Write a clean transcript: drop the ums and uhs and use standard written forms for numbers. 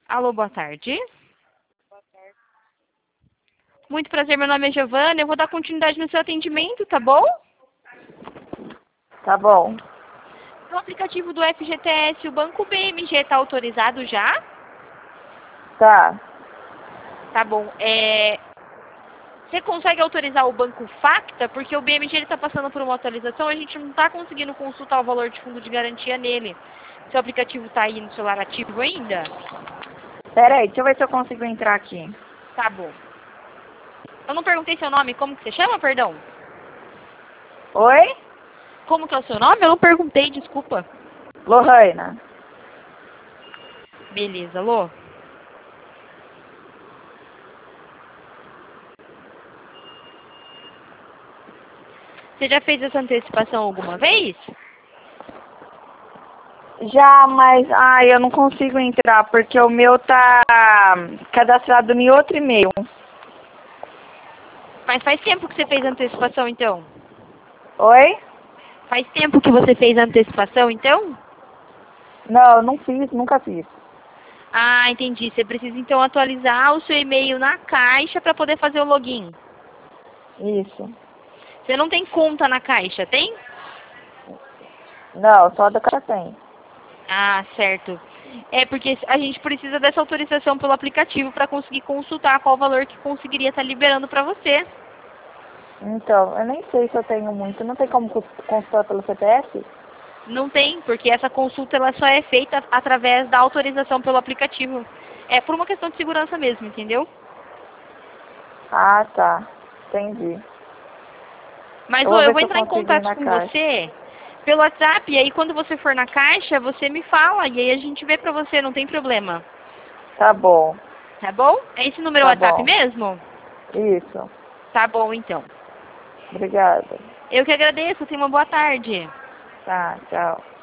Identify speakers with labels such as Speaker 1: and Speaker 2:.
Speaker 1: Alô, boa tarde. Muito prazer, meu nome é Giovana. Eu vou dar continuidade no seu atendimento, tá bom?
Speaker 2: Tá bom.
Speaker 1: No aplicativo do FGTS, o Banco BMG está autorizado já?
Speaker 2: Tá.
Speaker 1: Tá bom. Você consegue autorizar o Banco Facta? Porque o BMG está passando por uma atualização, a gente não está conseguindo consultar o valor de fundo de garantia nele. Seu aplicativo está aí no celular ativo ainda?
Speaker 2: Pera aí, deixa eu ver se eu consigo entrar aqui.
Speaker 1: Tá bom. Eu não perguntei seu nome, como que você chama, perdão?
Speaker 2: Oi?
Speaker 1: Como que é o seu nome? Eu não perguntei, desculpa.
Speaker 2: Lohana.
Speaker 1: Beleza, Lô. Você já fez essa antecipação alguma vez?
Speaker 2: Já, mas eu não consigo entrar porque o meu tá cadastrado em outro e-mail.
Speaker 1: Mas faz tempo que você fez a antecipação, então?
Speaker 2: Oi?
Speaker 1: Faz tempo que você fez a antecipação, então?
Speaker 2: Não, não fiz, nunca fiz.
Speaker 1: Ah, entendi. Você precisa, então, atualizar o seu e-mail na Caixa para poder fazer o login.
Speaker 2: Isso.
Speaker 1: Você não tem conta na Caixa, tem?
Speaker 2: Não, só da cara tem.
Speaker 1: Ah, certo. É porque a gente precisa dessa autorização pelo aplicativo para conseguir consultar qual o valor que conseguiria estar liberando para você.
Speaker 2: Então, eu nem sei se eu tenho muito. Não tem como consultar pelo CPF?
Speaker 1: Não tem, porque essa consulta ela só é feita através da autorização pelo aplicativo. É por uma questão de segurança mesmo, entendeu?
Speaker 2: Ah, tá. Entendi.
Speaker 1: Mas,
Speaker 2: Eu
Speaker 1: ô,
Speaker 2: vou
Speaker 1: eu
Speaker 2: ver
Speaker 1: vou
Speaker 2: se eu
Speaker 1: entrar em
Speaker 2: consigo ir
Speaker 1: contato
Speaker 2: na
Speaker 1: com
Speaker 2: caixa.
Speaker 1: você pelo WhatsApp, e aí quando você for na Caixa, você me fala, e aí a gente vê pra você, não tem problema.
Speaker 2: Tá bom.
Speaker 1: Tá bom? É esse número
Speaker 2: Tá
Speaker 1: WhatsApp
Speaker 2: bom.
Speaker 1: mesmo?
Speaker 2: Isso.
Speaker 1: Tá bom, então.
Speaker 2: Obrigada.
Speaker 1: Eu que agradeço, tenha uma boa tarde.
Speaker 2: Tá, tchau.